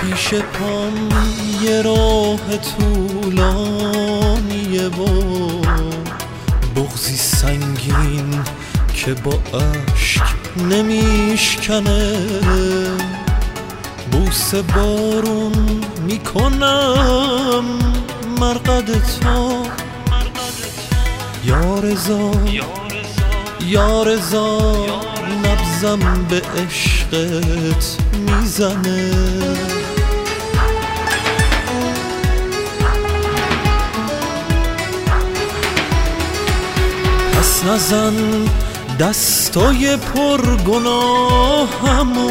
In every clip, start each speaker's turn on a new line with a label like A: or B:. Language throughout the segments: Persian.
A: پیش پام یه راه طولانیه و بغضی سنگین که با اشک نمیشکنه. بوسه بارون میکنم مرقد تو یا رضا، یا رضا، نبضم به عشقت میزنه. پس نزن دستای پرگناهمو،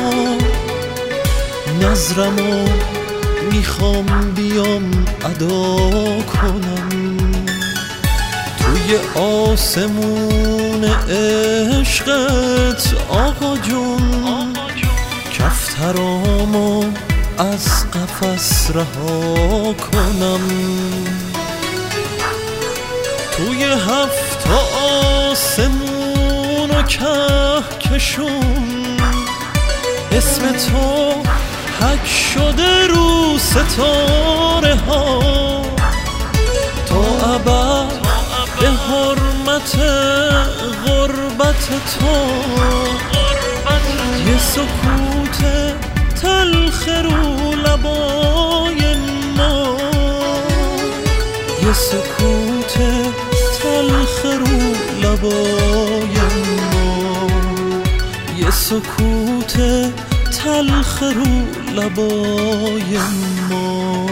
A: نظرمو میخوام بیام ادا کنم. توی آسمون عشقت آقا جون، کفترامو از قفس رها کنم. توی هفت آسمون و کهکشون اسم تو حک شده رو ستاره ها. تا ابد به حرمت غربت تو، یه سکوت تلخ رو لبای ما، یه سکوت تلخ رو لبای ما، یه سکوت تلخ رو لبای ما.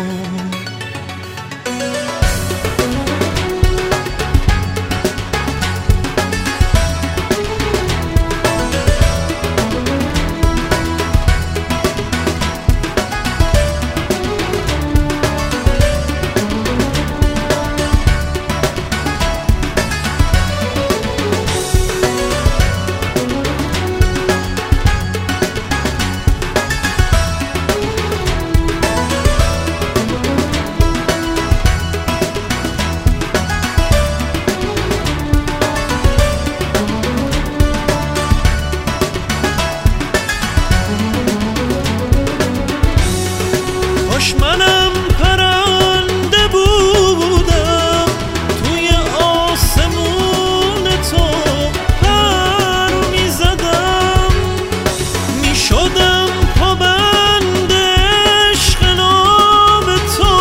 A: منم پرنده بودم توی آسمون تو پر میزدم، میشدم پابند عشق ناب تو.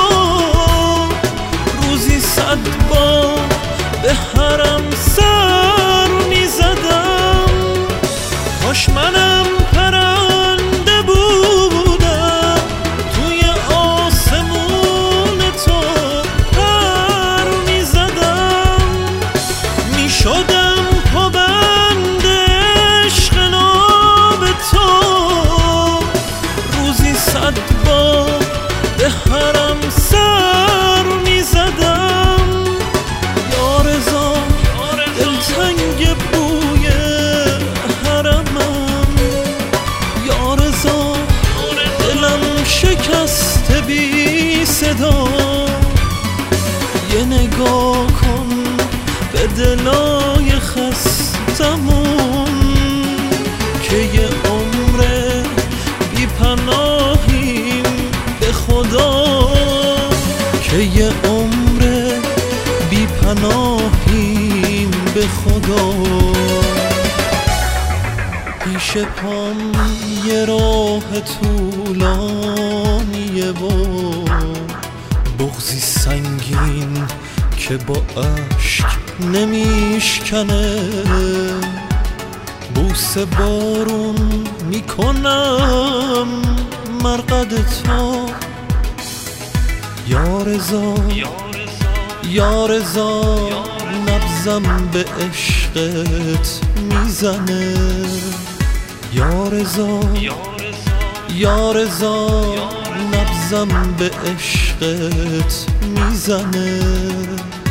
A: روزی 100 بار به حرم سر میزدم. کاش منم پرنده بودم توی آسمون تو پر میزدم، میشدم پابند عشق ناب تو. روزی 100 بار به حرم سر میزدم. یا رضا دلتنگ بوی حرمم، یا رضا دلم شکسته بی صدا. یه نگاه کن به دلای خستمون که یه عمر بی پناهیم به خدا، که یه عمر بی پناهیم به خدا. پیش پام یه راه طولانیه و بغضی سنگین که با اشک نمیشکنه. بوسه بارون میکنم مرقد تو یا رضا، یا رضا، نبضم به عشقت میزنه. یا رضا، یا رضا، نبضم به عشقت میزنه.